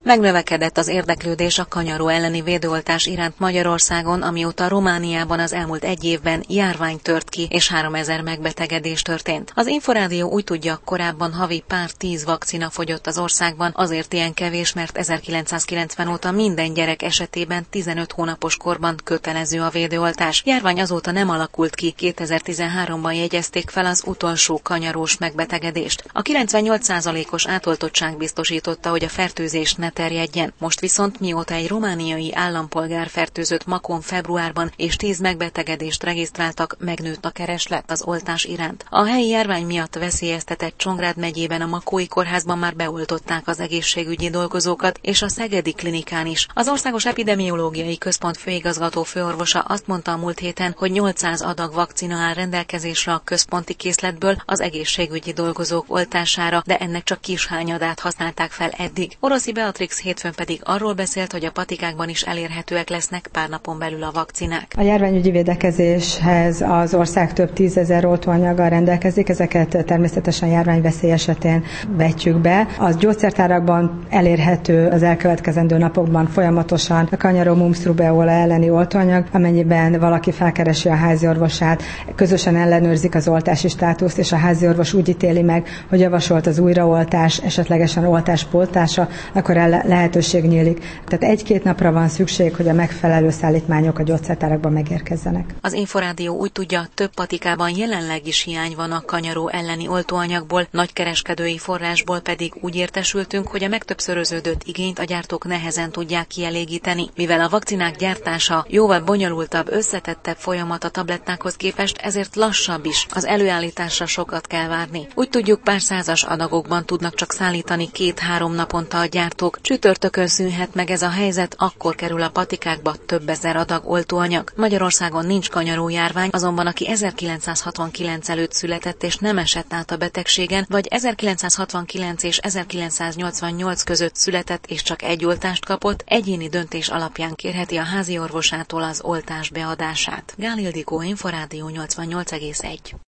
Megnövekedett az érdeklődés a kanyaró elleni védőoltás iránt Magyarországon, amióta Romániában az elmúlt egy évben járvány tört ki, és 3000 megbetegedés történt. Az Inforádió úgy tudja, korábban havi pár 10 vakcina fogyott az országban, azért ilyen kevés, mert 1990 óta minden gyerek esetében 15 hónapos korban kötelező a védőoltás. Járvány azóta nem alakult ki, 2013-ban jegyezték fel az utolsó kanyarós megbetegedést. A 98%-os átoltottság biztosította, hogy a fertőzés ne terjedjen. Most viszont mióta egy romániai állampolgár fertőzött Makón februárban és 10 megbetegedést regisztráltak, megnőtt a kereslet az oltás iránt. A helyi járvány miatt veszélyeztetett Csongrád megyében a Makói kórházban már beoltották az egészségügyi dolgozókat, és a szegedi klinikán is. Az Országos Epidemiológiai Központ főigazgató főorvosa azt mondta a múlt héten, hogy 800 adag vakcina áll rendelkezésre a központi készletből az egészségügyi dolgozók oltására, de ennek csak kis hányadát használták fel eddig. Oroszi Beatrix hétfőn pedig arról beszélt, hogy a patikákban is elérhetőek lesznek pár napon belül a vakcinák. A járványügyi védekezéshez az ország több 10 000 oltóanyaggal rendelkezik, ezeket természetesen járványveszély esetén vetjük be. Az gyógyszertárakban elérhető az elkövetkezendő napokban folyamatosan a kanyaró mumps rubéola elleni oltóanyag, amennyiben valaki felkeresi a háziorvosát, közösen ellenőrzik az oltási státuszt, és a háziorvos úgy ítéli meg, hogy javasolt az újraoltás, esetlegesen oltás pótlása, akkor lehetőség nyílik. Tehát 1-2 napra van szükség, hogy a megfelelő szállítmányok a gyógyszertárakban megérkezzenek. Az Inforádió úgy tudja, több patikában jelenleg is hiány van a kanyaró elleni oltóanyagból, nagykereskedői forrásból pedig úgy értesültünk, hogy a megtöbbszöröződött igényt a gyártók nehezen tudják kielégíteni. Mivel a vakcinák gyártása jóval bonyolultabb, összetettebb folyamat a tablettákhoz képest, ezért lassabb is. Az előállításra sokat kell várni. Úgy tudjuk, pár százas adagokban tudnak csak szállítani 2-3 naponta a gyártók. Csütörtökön szűnhet meg ez a helyzet, akkor kerül a patikákba több ezer adag oltóanyag. Magyarországon nincs kanyaró járvány, azonban aki 1969 előtt született és nem esett át a betegségen, vagy 1969 és 1988 között született és csak egy oltást kapott, egyéni döntés alapján kérheti a háziorvosától az oltás beadását. Gál Ildikó, Inforádió 88,1.